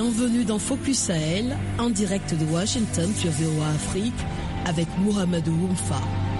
Bienvenue dans Focus Sahel, en direct de Washington sur VOA Afrique, avec Mohamedou Oumfa.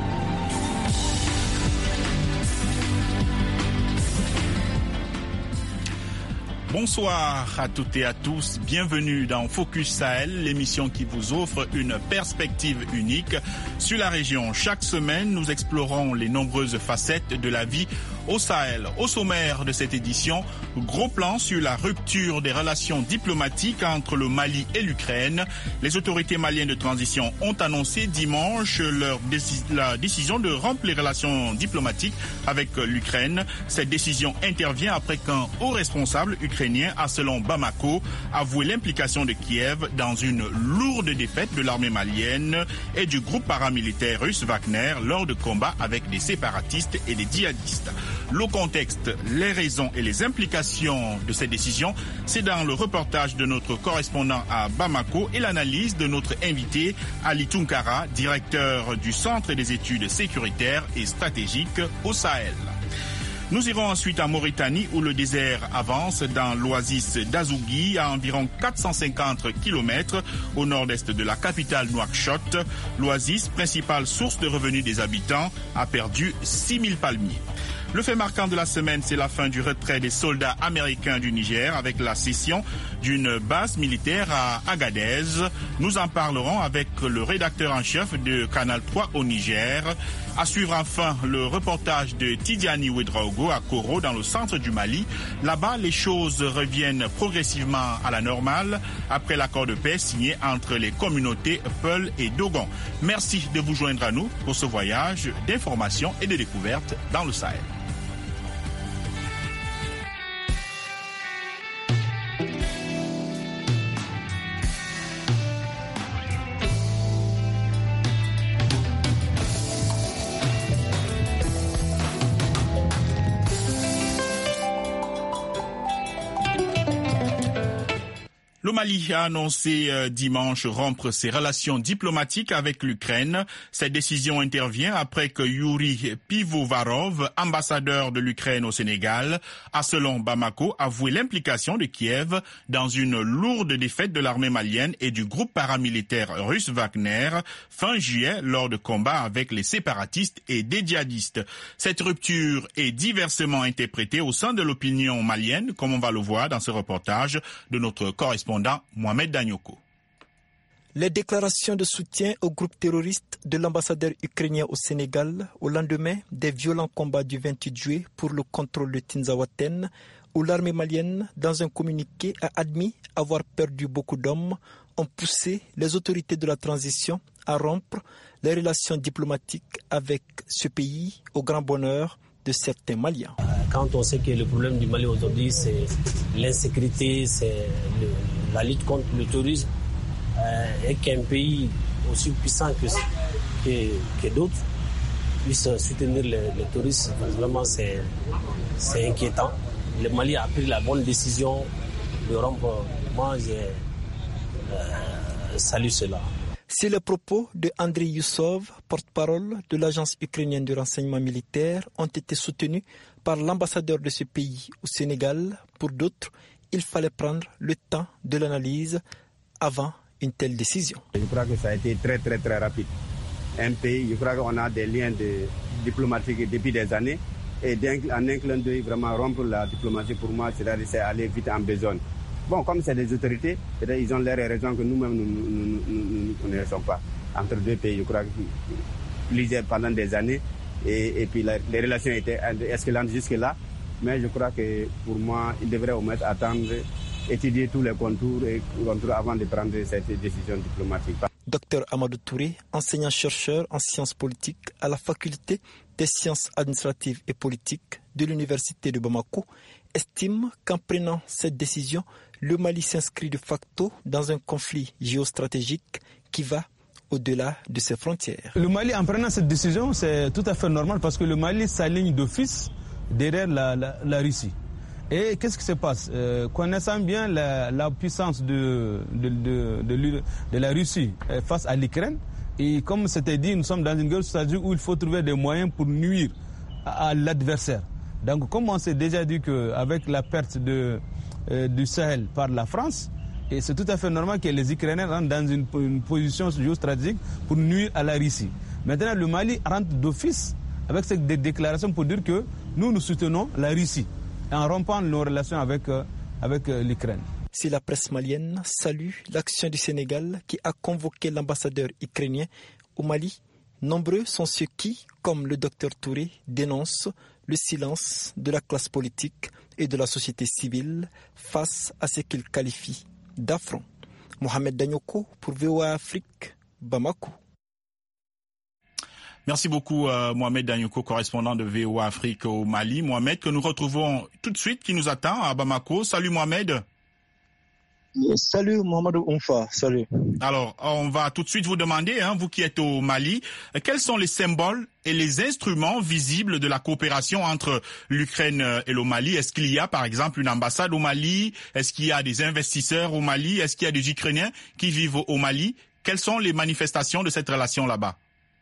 Bonsoir à toutes et à tous, bienvenue dans Focus Sahel, l'émission qui vous offre une perspective unique sur la région. Chaque semaine, nous explorons les nombreuses facettes de la vie au Sahel. Au sommaire de cette édition, gros plan sur la rupture des relations diplomatiques entre le Mali et l'Ukraine. Les autorités maliennes de transition ont annoncé dimanche la décision de rompre les relations diplomatiques avec l'Ukraine. Cette décision intervient après qu'un haut responsable ukrainien a, selon Bamako, avoué l'implication de Kiev dans une lourde défaite de l'armée malienne et du groupe paramilitaire russe Wagner lors de combats avec des séparatistes et des djihadistes. Le contexte, les raisons et les implications de cette décision, c'est dans le reportage de notre correspondant à Bamako et l'analyse de notre invité Ali Tunkara, directeur du Centre des études sécuritaires et stratégiques au Sahel. Nous irons ensuite en Mauritanie où le désert avance dans l'oasis d'Azougui à environ 450 km au nord-est de la capitale Nouakchott. L'oasis, principale source de revenus des habitants, a perdu 6000 palmiers. Le fait marquant de la semaine, c'est la fin du retrait des soldats américains du Niger avec la cession d'une base militaire à Agadez. Nous en parlerons avec le rédacteur en chef de Canal 3 au Niger. À suivre enfin le reportage de Tidiane Ouedraogo à Koro dans le centre du Mali. Là-bas, les choses reviennent progressivement à la normale après l'accord de paix signé entre les communautés Peul et Dogon. Merci de vous joindre à nous pour ce voyage d'information et de découverte dans le Sahel. Le Mali a annoncé dimanche rompre ses relations diplomatiques avec l'Ukraine. Cette décision intervient après que Yuri Pivovarov, ambassadeur de l'Ukraine au Sénégal, a selon Bamako avoué l'implication de Kiev dans une lourde défaite de l'armée malienne et du groupe paramilitaire russe Wagner fin juillet lors de combats avec les séparatistes et des djihadistes. Cette rupture est diversement interprétée au sein de l'opinion malienne, comme on va le voir dans ce reportage de notre correspondant Mohamed Danyoko. Les déclarations de soutien au groupe terroriste de l'ambassadeur ukrainien au Sénégal au lendemain des violents combats du 28 juillet pour le contrôle de Tinzaouaten, où l'armée malienne, dans un communiqué, a admis avoir perdu beaucoup d'hommes, ont poussé les autorités de la transition à rompre les relations diplomatiques avec ce pays au grand bonheur de certains Maliens. Quand on sait que le problème du Mali aujourd'hui, c'est l'insécurité, c'est la lutte contre le terrorisme, et qu'un pays aussi puissant que d'autres puisse soutenir les terroristes, vraiment c'est inquiétant. Le Mali a pris la bonne décision de rompre. Moi, je salue cela. C'est le propos de Andriy Youssov, porte-parole de l'agence ukrainienne de renseignement militaire, ont été soutenus par l'ambassadeur de ce pays au Sénégal. Pour d'autres, il fallait prendre le temps de l'analyse avant une telle décision. Je crois que ça a été très rapide. Un pays, je crois qu'on a des liens diplomatiques depuis des années et en un clin d'œil, vraiment rompre la diplomatie pour moi, c'est aller vite en besogne. Bon, comme c'est des autorités, ils ont l'air et raison que nous-mêmes, nous ne connaissons pas. Entre deux pays, je crois qu'ils pendant des années et puis les relations étaient escalantes jusque-là. Mais je crois que pour moi, ils devraient au moins attendre, étudier tous les contours avant de prendre cette décision diplomatique. Dr Amadou Touré, enseignant-chercheur en sciences politiques à la faculté des sciences administratives et politiques de l'université de Bamako, estime qu'en prenant cette décision, le Mali s'inscrit de facto dans un conflit géostratégique qui va au-delà de ses frontières. Le Mali, en prenant cette décision, c'est tout à fait normal parce que le Mali s'aligne d'office derrière la Russie. Et qu'est-ce qui se passe? Connaissant bien la puissance de la Russie face à l'Ukraine, et comme c'était dit, nous sommes dans une guerre stratégique où il faut trouver des moyens pour nuire à l'adversaire. Donc comme on s'est déjà dit qu'avec la perte du Sahel par la France, Et c'est tout à fait normal que les Ukrainiens rentrent dans une position géostratégique pour nuire à la Russie. Maintenant, le Mali rentre d'office avec cette déclaration pour dire que nous soutenons la Russie en rompant nos relations avec l'Ukraine. Si la presse malienne salue l'action du Sénégal qui a convoqué l'ambassadeur ukrainien au Mali, nombreux sont ceux qui, comme le docteur Touré, dénoncent le silence de la classe politique et de la société civile face à ce qu'ils qualifient d'affront. Mohamed Danyoko pour VOA Afrique, Bamako. Merci beaucoup Mohamed Danyoko, correspondant de VOA Afrique au Mali. Mohamed, que nous retrouvons tout de suite, qui nous attend à Bamako. Salut Mohamed. Salut Mohamed Oumfa, salut. Alors, on va tout de suite vous demander, vous qui êtes au Mali, quels sont les symboles et les instruments visibles de la coopération entre l'Ukraine et le Mali? Est-ce qu'il y a par exemple une ambassade au Mali? Est-ce qu'il y a des investisseurs au Mali? Est-ce qu'il y a des Ukrainiens qui vivent au Mali? Quelles sont les manifestations de cette relation là-bas?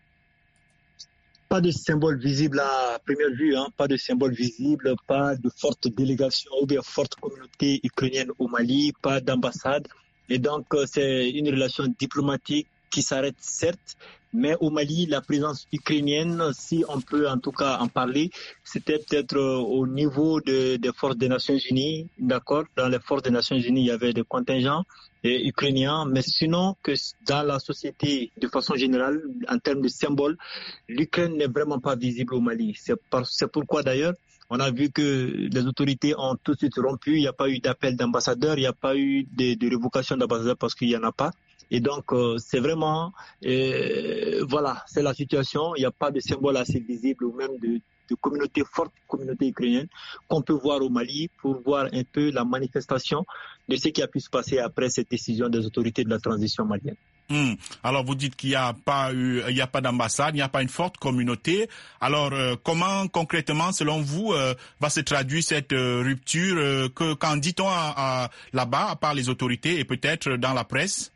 Pas de symbole visible à première vue, pas de symbole visible, pas de forte délégation ou bien forte communauté ukrainienne au Mali, pas d'ambassade. Et donc, c'est une relation diplomatique qui s'arrête certes, mais au Mali, la présence ukrainienne, si on peut en tout cas en parler, c'était peut-être au niveau des forces des Nations Unies, d'accord? Dans les forces des Nations Unies, il y avait des contingents ukrainiens, mais sinon que dans la société, de façon générale, en termes de symboles, l'Ukraine n'est vraiment pas visible au Mali. C'est pourquoi d'ailleurs, on a vu que les autorités ont tout de suite rompu, il n'y a pas eu d'appel d'ambassadeur, il n'y a pas eu de révocation d'ambassadeur parce qu'il n'y en a pas. Et donc, c'est vraiment, voilà, c'est la situation. Il n'y a pas de symbole assez visible ou même de communauté forte, communauté ukrainienne, qu'on peut voir au Mali pour voir un peu la manifestation de ce qui a pu se passer après cette décision des autorités de la transition malienne. Alors, vous dites qu'il n'y a pas d'ambassade, il n'y a pas une forte communauté. Alors, comment concrètement, selon vous, va se traduire cette rupture? Qu'en dit-on là-bas, à part les autorités et peut-être dans la presse?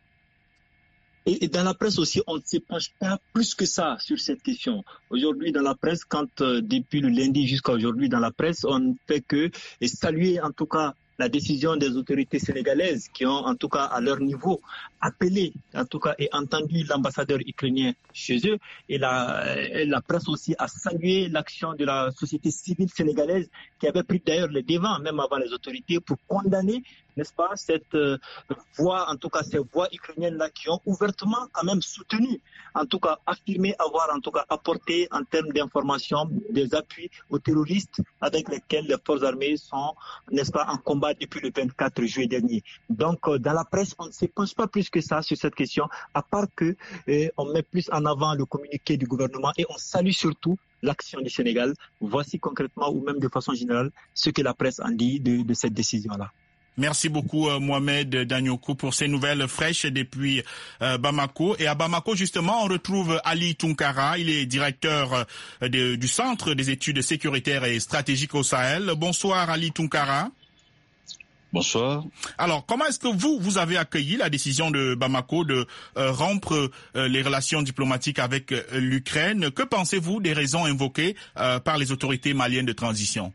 Et dans la presse aussi, on ne se penche pas plus que ça sur cette question. Aujourd'hui, dans la presse, depuis le lundi jusqu'à aujourd'hui, dans la presse, on ne fait que saluer en tout cas la décision des autorités sénégalaises qui ont en tout cas à leur niveau appelé en tout cas et entendu l'ambassadeur ukrainien chez eux. Et la presse aussi a salué l'action de la société civile sénégalaise qui avait pris d'ailleurs les devants même avant les autorités pour condamner, n'est-ce pas, cette voix, en tout cas ces voix ukrainiennes-là qui ont ouvertement quand même soutenu, en tout cas affirmé avoir en tout cas apporté en termes d'information des appuis aux terroristes avec lesquels les forces armées sont, n'est-ce pas, en combat depuis le 24 juillet dernier. Donc dans la presse, on ne se penche pas plus que ça sur cette question, à part que on met plus en avant le communiqué du gouvernement et on salue surtout l'action du Sénégal. Voici concrètement ou même de façon générale ce que la presse en dit de cette décision-là. Merci beaucoup Mohamed Danyoko pour ces nouvelles fraîches depuis Bamako. Et à Bamako, justement, on retrouve Ali Tounkara. Il est directeur du Centre des études sécuritaires et stratégiques au Sahel. Bonsoir Ali Tounkara. Bonsoir. Alors, comment est-ce que vous avez accueilli la décision de Bamako de rompre les relations diplomatiques avec l'Ukraine? Que pensez-vous des raisons invoquées par les autorités maliennes de transition?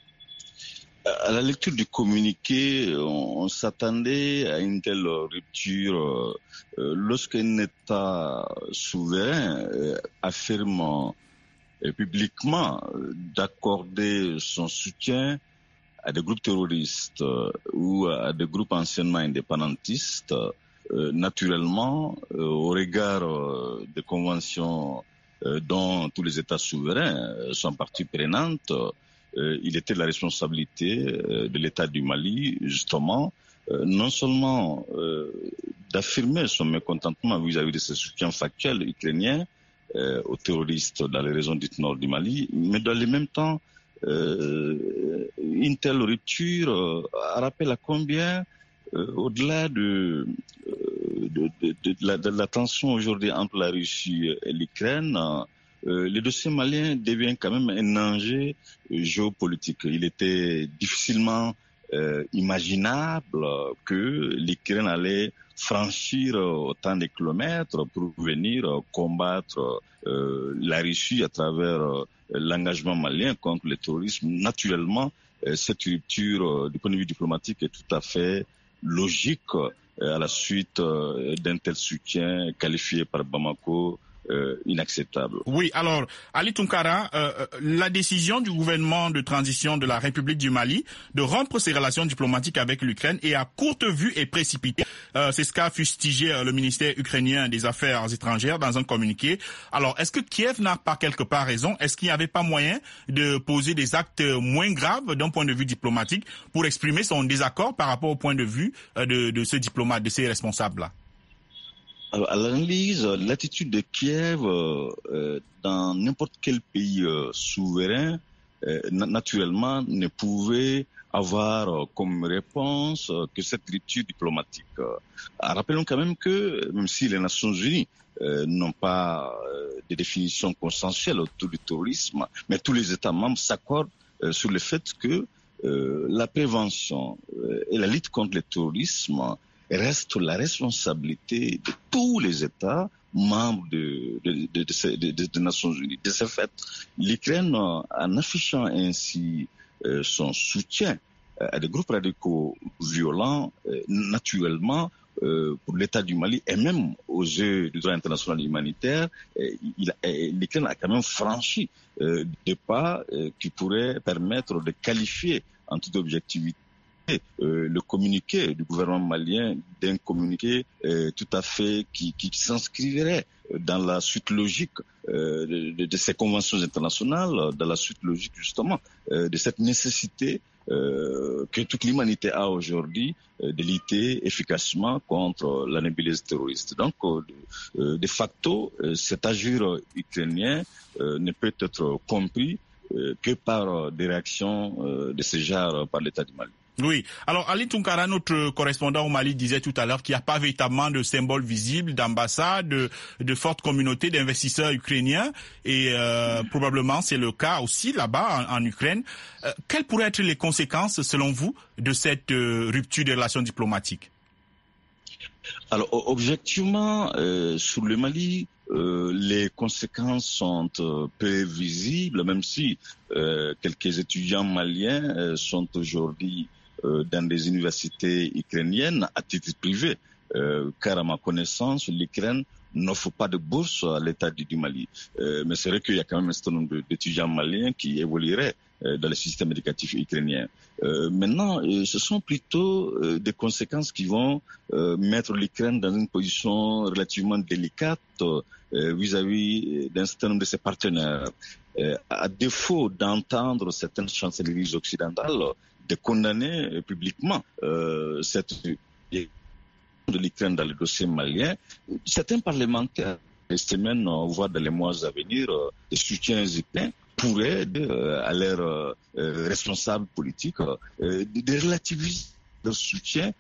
À la lecture du communiqué, on s'attendait à une telle rupture lorsqu'un État souverain affirme publiquement d'accorder son soutien à des groupes terroristes ou à des groupes anciennement indépendantistes. Naturellement, au regard des conventions dont tous les États souverains sont partie prenante, il était de la responsabilité de l'État du Mali, justement, non seulement d'affirmer son mécontentement vis-à-vis de ce soutien factuel ukrainien aux terroristes dans les régions dites nord du Mali, mais dans le même temps, une telle rupture rappelle à combien, au-delà de la tension aujourd'hui entre la Russie et l'Ukraine, le dossier malien devient quand même un enjeu géopolitique. Il était difficilement imaginable que l'Ukraine allait franchir autant de kilomètres pour venir combattre la Russie à travers l'engagement malien contre le terrorisme. Naturellement, cette rupture du point de vue diplomatique est tout à fait logique à la suite d'un tel soutien qualifié par Bamako inacceptable. Oui, alors, Ali Tounkara, la décision du gouvernement de transition de la République du Mali de rompre ses relations diplomatiques avec l'Ukraine est à courte vue et précipitée. C'est ce qu'a fustigé le ministère ukrainien des Affaires étrangères dans un communiqué. Alors, est-ce que Kiev n'a pas quelque part raison? Est-ce qu'il n'y avait pas moyen de poser des actes moins graves d'un point de vue diplomatique pour exprimer son désaccord par rapport au point de vue de ce diplomate, de ces responsables-là? Alors, à l'analyse, l'attitude de Kiev dans n'importe quel pays souverain, naturellement, ne pouvait avoir comme réponse que cette rupture diplomatique. Rappelons quand même que, même si les Nations Unies n'ont pas de définition consensuelle autour du terrorisme, mais tous les États membres s'accordent sur le fait que la prévention et la lutte contre le terrorisme reste la responsabilité de tous les États membres des Nations Unies. De ce fait, l'Ukraine, en affichant ainsi son soutien à des groupes radicaux violents, naturellement, pour l'État du Mali et même aux yeux du droit international humanitaire, l'Ukraine a quand même franchi des pas qui pourraient permettre de qualifier en toute objectivité le communiqué du gouvernement malien d'un communiqué tout à fait qui s'inscrirait dans la suite logique de ces conventions internationales, dans la suite logique justement de cette nécessité que toute l'humanité a aujourd'hui de lutter efficacement contre la nébuleuse terroriste. Donc, de facto, cet agir ukrainien ne peut être compris que par des réactions de ce genre par l'État du Mali. Oui. Alors, Ali Tounkara, notre correspondant au Mali, disait tout à l'heure qu'il n'y a pas véritablement de symbole visible, d'ambassade, de forte communauté d'investisseurs ukrainiens. Et probablement, c'est le cas aussi là-bas, en Ukraine. Quelles pourraient être les conséquences, selon vous, de cette rupture des relations diplomatiques? Alors, objectivement, sur le Mali, les conséquences sont peu visibles, même si quelques étudiants maliens sont aujourd'hui dans des universités ukrainiennes à titre privé, car à ma connaissance, l'Ukraine n'offre pas de bourse à l'État du Mali. Mais c'est vrai qu'il y a quand même un certain nombre d'étudiants maliens qui évolueraient dans le système éducatif ukrainien. Maintenant, ce sont plutôt des conséquences qui vont mettre l'Ukraine dans une position relativement délicate vis-à-vis d'un certain nombre de ses partenaires. À défaut d'entendre certaines chancelleries occidentales, de condamner publiquement cette de l'Ukraine dans le dossier malien, certains parlementaires, les semaines, voire dans les mois à venir, des soutiens ukrainiens pourraient, à leurs responsables politiques, de relativiser leur soutien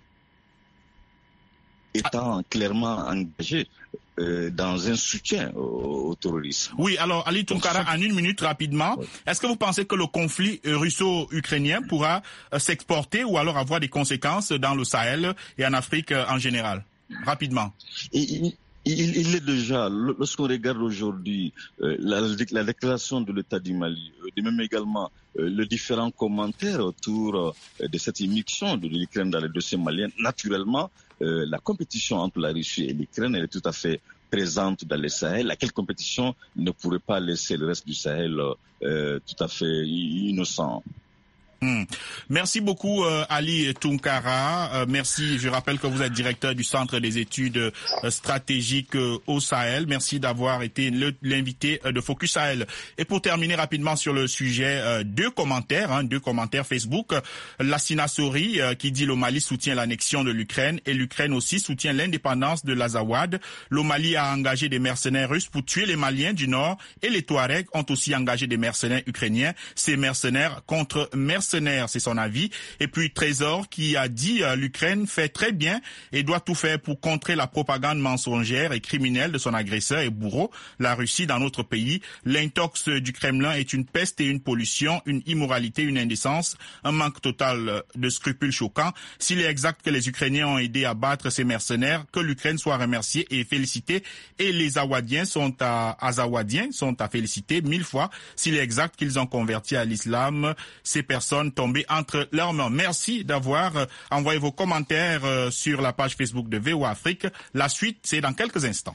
étant clairement engagé dans un soutien au terrorisme. Oui, alors Ali Tounkara, en une minute rapidement, est-ce que vous pensez que le conflit russo-ukrainien pourra s'exporter ou alors avoir des conséquences dans le Sahel et en Afrique en général? Rapidement. Il est déjà, lorsqu'on regarde aujourd'hui la déclaration de l'État du Mali, de même également les différents commentaires autour de cette immixtion de l'Ukraine dans le dossier malien, naturellement, la compétition entre la Russie et l'Ukraine elle est tout à fait présente dans le Sahel. Laquelle compétition ne pourrait pas laisser le reste du Sahel tout à fait innocent. Merci beaucoup Ali Tounkara. Merci, je rappelle que vous êtes directeur du Centre des études stratégiques au Sahel. Merci d'avoir été l'invité de Focus Sahel. Et pour terminer rapidement sur le sujet, deux commentaires Facebook. Lassina Sori qui dit le Mali soutient l'annexion de l'Ukraine et l'Ukraine aussi soutient l'indépendance de l'Azawad. Le Mali a engagé des mercenaires russes pour tuer les Maliens du Nord et les Touaregs ont aussi engagé des mercenaires ukrainiens. Ces mercenaires contre mercenaires, c'est son avis. Et puis Trésor qui a dit l'Ukraine fait très bien et doit tout faire pour contrer la propagande mensongère et criminelle de son agresseur et bourreau, la Russie, dans notre pays. L'intox du Kremlin est une peste et une pollution, une immoralité, une indécence, un manque total de scrupules choquants. S'il est exact que les Ukrainiens ont aidé à battre ces mercenaires, que l'Ukraine soit remerciée et félicitée, et les Azawadiens sont à féliciter 1000 fois. S'il est exact qu'ils ont converti à l'islam, ces personnes personnes tombées entre leurs mains. Merci d'avoir envoyé vos commentaires sur la page Facebook de VOA Afrique. La suite, c'est dans quelques instants.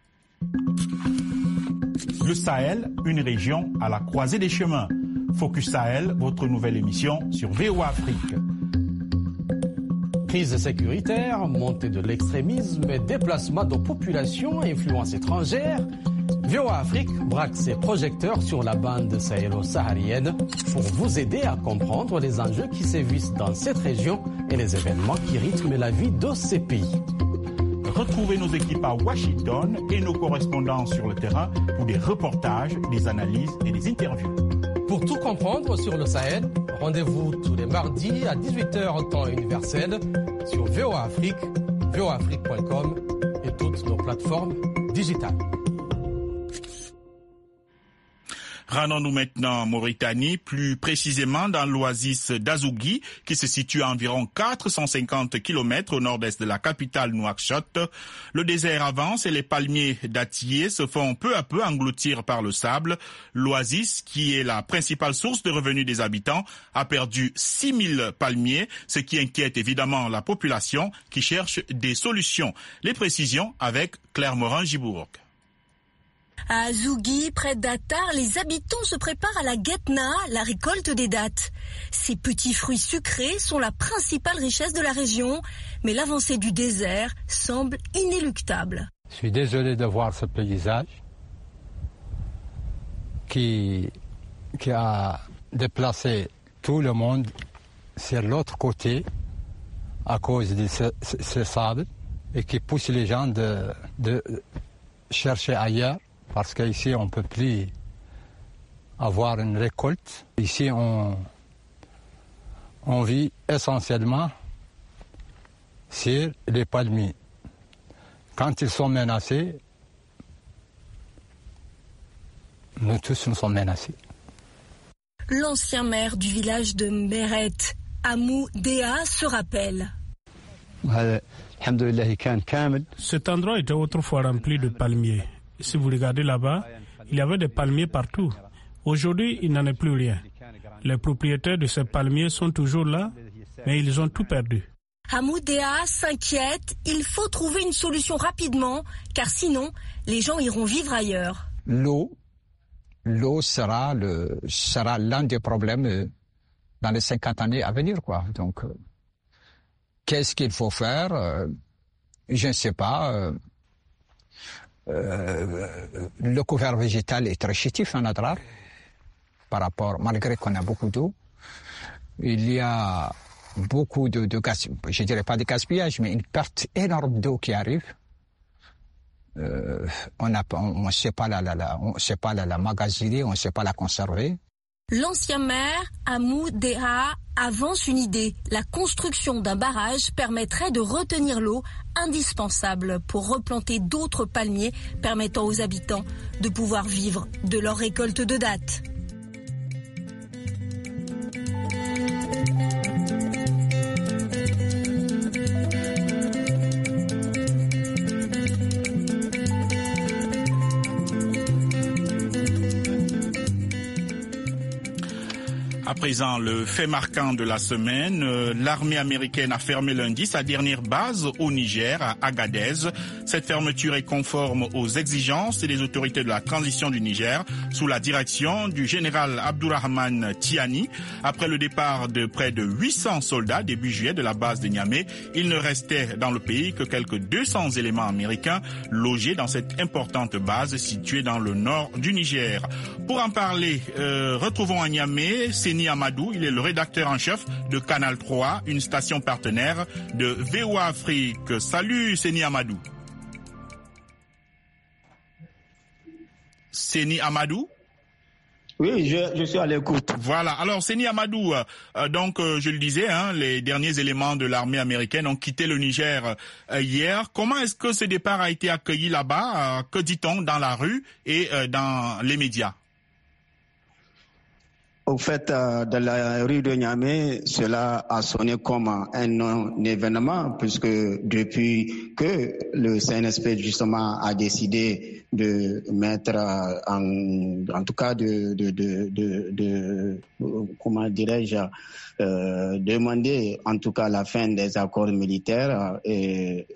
Le Sahel, une région à la croisée des chemins. Focus Sahel, votre nouvelle émission sur VOA Afrique. Crise sécuritaire, montée de l'extrémisme et déplacement de populations à influence étrangère, VOA Afrique braque ses projecteurs sur la bande sahélo-saharienne pour vous aider à comprendre les enjeux qui sévissent dans cette région et les événements qui rythment la vie de ces pays. Retrouvez nos équipes à Washington et nos correspondants sur le terrain pour des reportages, des analyses et des interviews. Pour tout comprendre sur le Sahel, rendez-vous tous les mardis à 18h temps universel sur VOA Afrique, voaafrique.com et toutes nos plateformes digitales. Rendons-nous maintenant en Mauritanie, plus précisément dans l'oasis d'Azougui, qui se situe à environ 450 km au nord-est de la capitale Nouakchott. Le désert avance et les palmiers dattiers se font peu à peu engloutir par le sable. L'oasis, qui est la principale source de revenus des habitants, a perdu 6000 palmiers, ce qui inquiète évidemment la population qui cherche des solutions. Les précisions avec Claire Morin-Gibourg. À Azougui, près d'Attar, les habitants se préparent à la guetna, la récolte des dattes. Ces petits fruits sucrés sont la principale richesse de la région, mais l'avancée du désert semble inéluctable. Je suis désolé de voir ce paysage qui a déplacé tout le monde sur l'autre côté à cause de ce sable et qui pousse les gens de chercher ailleurs. Parce qu'ici, on ne peut plus avoir une récolte. Ici, on vit essentiellement sur les palmiers. Quand ils sont menacés, nous tous nous sommes menacés. L'ancien maire du village de Meret, Amou Déa, se rappelle. Cet endroit était autrefois rempli de palmiers. Si vous regardez là-bas, il y avait des palmiers partout. Aujourd'hui, il n'en est plus rien. Les propriétaires de ces palmiers sont toujours là, mais ils ont tout perdu. Hamoudéa s'inquiète, il faut trouver une solution rapidement, car sinon, les gens iront vivre ailleurs. L'eau sera l'un des problèmes dans les 50 années à venir, quoi. Donc, qu'est-ce qu'il faut faire? Je ne sais pas. Le couvert végétal est très chétif en Adrar, par rapport, malgré qu'on a beaucoup d'eau. Il y a beaucoup de gaspillage, je dirais pas de gaspillage, mais une perte énorme d'eau qui arrive. On ne sait pas la magasiner, on ne sait pas la conserver. L'ancien maire, Amou Déha, avance une idée. La construction d'un barrage permettrait de retenir l'eau, indispensable pour replanter d'autres palmiers, permettant aux habitants de pouvoir vivre de leur récolte de dattes. À présent, le fait marquant de la semaine, l'armée américaine a fermé lundi sa dernière base au Niger, à Agadez. Cette fermeture est conforme aux exigences des autorités de la transition du Niger, sous la direction du général Abdourahmane Tiani. Après le départ de près de 800 soldats début juillet de la base de Niamey, il ne restait dans le pays que quelques 200 éléments américains logés dans cette importante base située dans le nord du Niger. Pour en parler, retrouvons à Niamey Seni Amadou, il est le rédacteur en chef de Canal 3, une station partenaire de VOA Afrique. Salut Seni Amadou. Seni Amadou? Oui, je suis à l'écoute. Voilà. Alors, Seni Amadou, je le disais, les derniers éléments de l'armée américaine ont quitté le Niger hier. Comment est-ce que ce départ a été accueilli là-bas? Que dit-on dans la rue et dans les médias? Au fait, dans la rue de Niamey, cela a sonné comme un non-événement, puisque depuis que le CNSP justement a décidé de mettre en tout cas comment dirais-je, demander en tout cas la fin des accords militaires. Et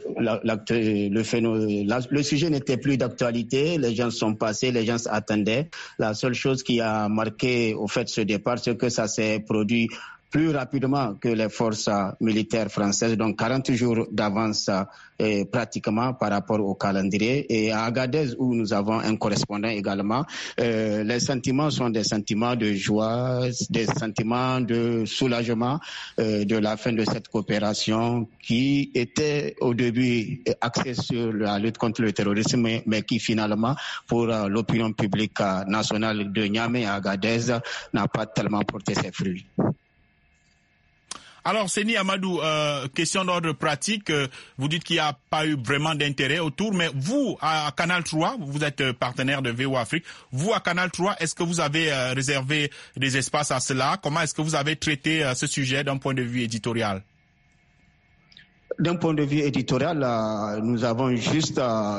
le sujet n'était plus d'actualité, les gens sont passés, les gens attendaient. La seule chose qui a marqué au fait ce départ, c'est que ça s'est produit plus rapidement que les forces militaires françaises, donc 40 jours d'avance pratiquement par rapport au calendrier. Et à Agadez, où nous avons un correspondant également, les sentiments sont des sentiments de joie, des sentiments de soulagement de la fin de cette coopération qui était au début axée sur la lutte contre le terrorisme, mais qui finalement, pour l'opinion publique nationale de Niamey à Agadez, n'a pas tellement porté ses fruits. Alors, Seni Amadou, question d'ordre pratique, vous dites qu'il n'y a pas eu vraiment d'intérêt autour, mais vous, à Canal 3, vous êtes partenaire de VOA Afrique, vous, à Canal 3, est-ce que vous avez réservé des espaces à cela? Comment est-ce que vous avez traité ce sujet d'un point de vue éditorial? D'un point de vue éditorial, nous avons juste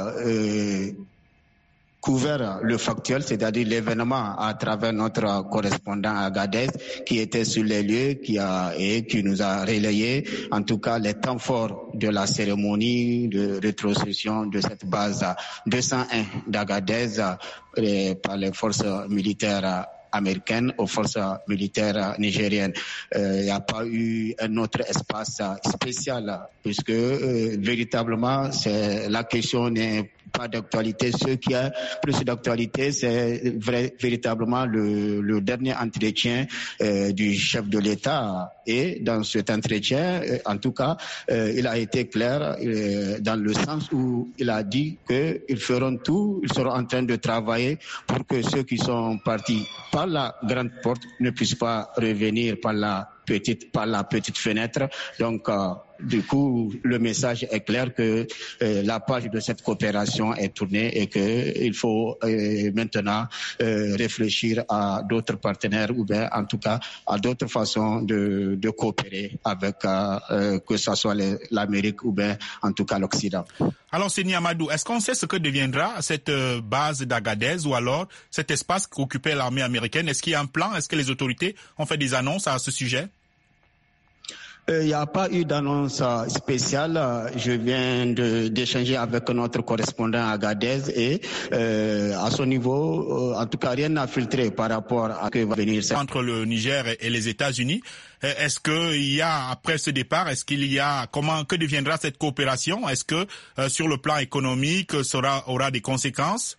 couvert le factuel, c'est-à-dire l'événement à travers notre correspondant à Agadez qui était sur les lieux, qui nous a relayé en tout cas les temps forts de la cérémonie de rétrocession de cette base 201 d'Agadez par les forces militaires américaine aux forces militaires nigériennes. Il n'y a pas eu un autre espace spécial puisque véritablement la question n'est pas d'actualité. Ce qui a plus d'actualité, c'est véritablement le dernier entretien du chef de l'État. Et dans cet entretien, en tout cas, il a été clair dans le sens où il a dit qu'ils feront tout, ils seront en train de travailler pour que ceux qui sont partis par la grande porte ne puissent pas revenir par la petite fenêtre. Donc, du coup, le message est clair que la page de cette coopération est tournée et qu'il faut maintenant réfléchir à d'autres partenaires ou bien en tout cas à d'autres façons de coopérer avec que ce soit l'Amérique ou bien en tout cas l'Occident. Alors, Seni Amadou, est-ce qu'on sait ce que deviendra cette base d'Agadez ou alors cet espace qu'occupait l'armée américaine? Est-ce qu'il y a un plan? Est-ce que les autorités ont fait des annonces à ce sujet? Il n'y a pas eu d'annonce spéciale. Je viens d'échanger avec notre correspondant à Agadez et à son niveau, en tout cas, rien n'a filtré par rapport à ce que va venir. Entre le Niger et les États-Unis, est-ce qu'il y a, après ce départ, que deviendra cette coopération? Est-ce que sur le plan économique, aura des conséquences?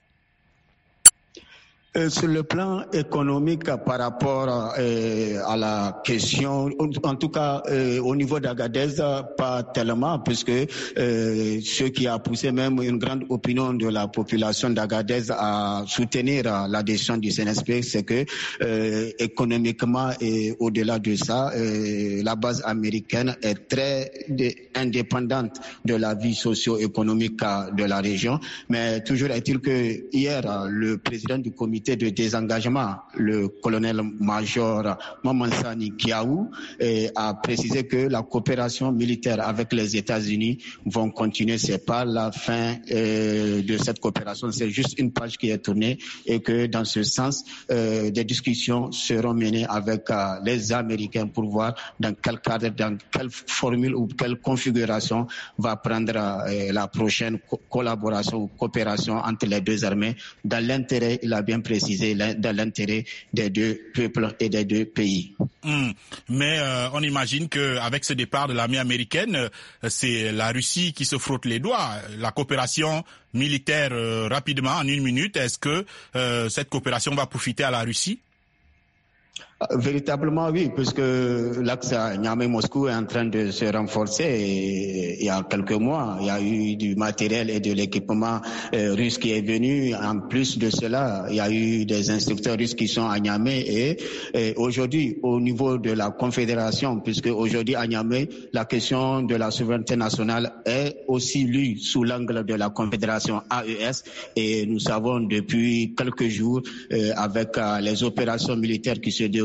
Sur le plan économique, par rapport à la question, en tout cas au niveau d'Agadez, pas tellement, puisque ce qui a poussé même une grande opinion de la population d'Agadez à soutenir la décision du CNSP, c'est que économiquement et au-delà de ça, la base américaine est très indépendante de la vie socio-économique de la région. Mais toujours est-il que hier, le président du comité de désengagement, le colonel-major Mamansani Kiaou, a précisé que la coopération militaire avec les États-Unis vont continuer. C'est pas la fin de cette coopération, c'est juste une page qui est tournée et que dans ce sens, des discussions seront menées avec les Américains pour voir dans quel cadre, dans quelle formule ou quelle configuration va prendre la prochaine collaboration ou coopération entre les deux armées dans l'intérêt, il a bien précisé, dans l'intérêt des deux peuples et des deux pays. Mais on imagine qu'avec ce départ de l'armée américaine, c'est la Russie qui se frotte les doigts. La coopération militaire rapidement, en 1 minute, est-ce que cette coopération va profiter à la Russie? Véritablement oui, puisque l'axe Niamey-Moscou est en train de se renforcer et il y a quelques mois, il y a eu du matériel et de l'équipement russe qui est venu. En plus de cela, il y a eu des instructeurs russes qui sont à Niamey et aujourd'hui, au niveau de la Confédération, puisque aujourd'hui à Niamey, la question de la souveraineté nationale est aussi lue sous l'angle de la Confédération AES et nous savons depuis quelques jours avec les opérations militaires qui se déroulent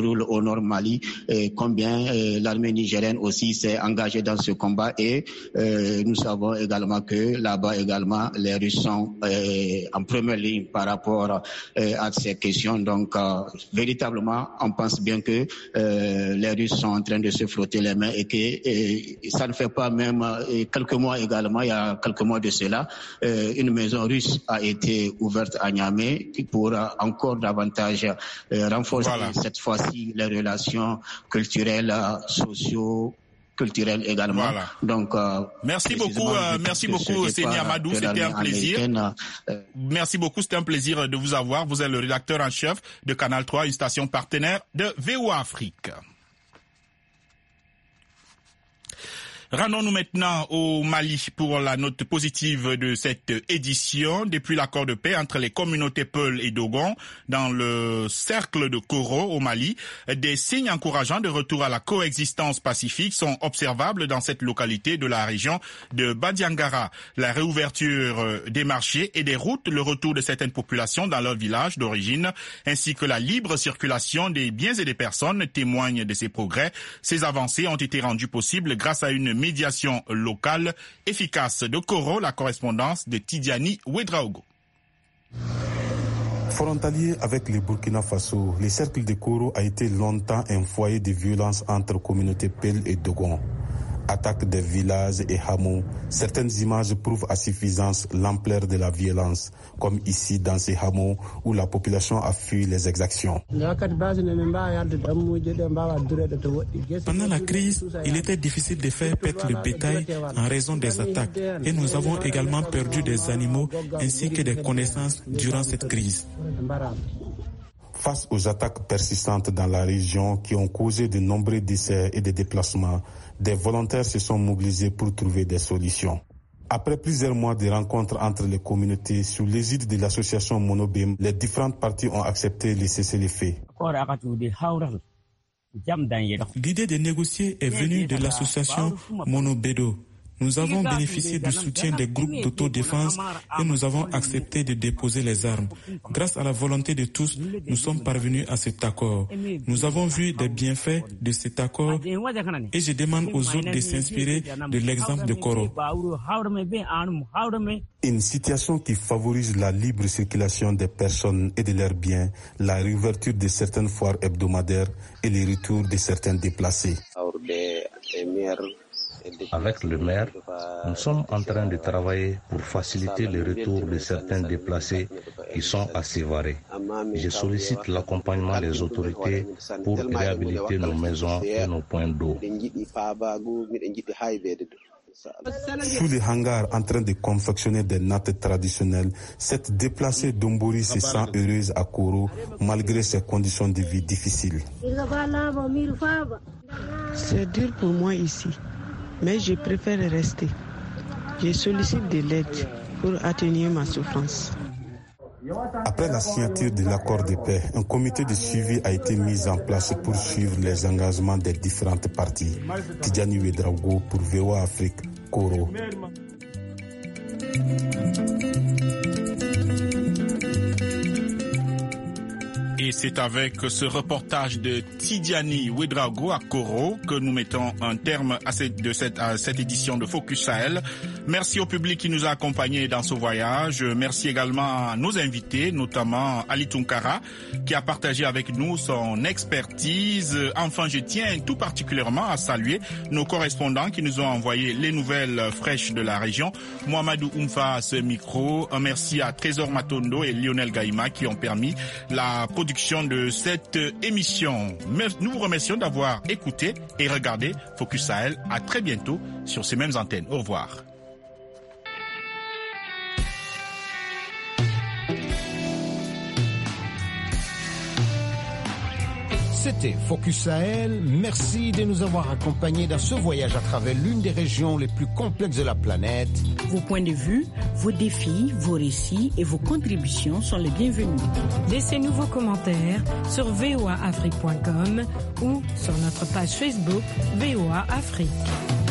déroule au nord Mali, combien l'armée nigérienne aussi s'est engagée dans ce combat. Et nous savons également que là-bas également, les Russes sont en première ligne par rapport à ces questions. Donc, véritablement, on pense bien que les Russes sont en train de se frotter les mains et que ça ne fait pas même quelques mois également, il y a quelques mois de cela, une maison russe a été ouverte à Niamey pour encore davantage renforcer cette fois-ci les relations culturelles, culturelles également. Voilà. Donc, merci beaucoup, Seni Amadou, c'était un plaisir. Merci beaucoup, c'était un plaisir de vous avoir. Vous êtes le rédacteur en chef de Canal 3, une station partenaire de VOA Afrique. Rendons-nous maintenant au Mali pour la note positive de cette édition. Depuis l'accord de paix entre les communautés Peul et Dogon dans le cercle de Koro au Mali, des signes encourageants de retour à la coexistence pacifique sont observables dans cette localité de la région de Badiangara. La réouverture des marchés et des routes, le retour de certaines populations dans leur village d'origine, ainsi que la libre circulation des biens et des personnes témoignent de ces progrès. Ces avancées ont été rendues possibles grâce à une médiation locale efficace. De Koro, la correspondance de Tidiani Ouedraogo. Frontalier avec le Burkina Faso, le cercle de Koro a été longtemps un foyer de violence entre communautés Peul et Dogon. Attaque des villages et hameaux, certaines images prouvent à suffisance l'ampleur de la violence, comme ici dans ces hameaux où la population a fui les exactions. Pendant la crise, il était difficile de faire paître le bétail en raison des attaques et nous avons également perdu des animaux ainsi que des connaissances durant cette crise. Face aux attaques persistantes dans la région qui ont causé de nombreux décès et des déplacements, des volontaires se sont mobilisés pour trouver des solutions. Après plusieurs mois de rencontres entre les communautés sous l'égide de l'association Monobim, les différentes parties ont accepté le cessez-le-feu. L'idée de négocier est venue de l'association Monobedo. Nous avons bénéficié du soutien des groupes d'autodéfense et nous avons accepté de déposer les armes. Grâce à la volonté de tous, nous sommes parvenus à cet accord. Nous avons vu des bienfaits de cet accord et je demande aux autres de s'inspirer de l'exemple de Koro. Une situation qui favorise la libre circulation des personnes et de leurs biens, la réouverture de certaines foires hebdomadaires et le retour de certains déplacés. Avec le maire, nous sommes en train de travailler pour faciliter le retour de certains déplacés qui sont à Sévaré. Je sollicite l'accompagnement des autorités pour réhabiliter nos maisons et nos points d'eau. Sous les hangars en train de confectionner des nattes traditionnelles, cette déplacée d'Ombori se sent heureuse à Koro malgré ses conditions de vie difficiles. C'est dur pour moi ici, mais je préfère rester. Je sollicite de l'aide pour atténuer ma souffrance. Après la signature de l'accord de paix, un comité de suivi a été mis en place pour suivre les engagements des différentes parties. Tidjani Ouedraogo pour VOA Afrique, Koro. Et c'est avec ce reportage de Tidiani Ouedraogo à Koro que nous mettons un terme à cette édition de Focus Sahel. Merci au public qui nous a accompagnés dans ce voyage. Merci également à nos invités, notamment Ali Tunkara, qui a partagé avec nous son expertise. Enfin, je tiens tout particulièrement à saluer nos correspondants qui nous ont envoyé les nouvelles fraîches de la région. Mohamedou Oumfa à ce micro. Un merci à Trésor Matondo et Lionel Gaïma qui ont permis la production de cette émission. Nous vous remercions d'avoir écouté et regardé Focus Sahel. À très bientôt sur ces mêmes antennes. Au revoir. C'était Focus Sahel. Merci de nous avoir accompagnés dans ce voyage à travers l'une des régions les plus complexes de la planète. Vos points de vue, vos défis, vos récits et vos contributions sont les bienvenus. Laissez-nous vos commentaires sur voaafrique.com ou sur notre page Facebook VOA Afrique.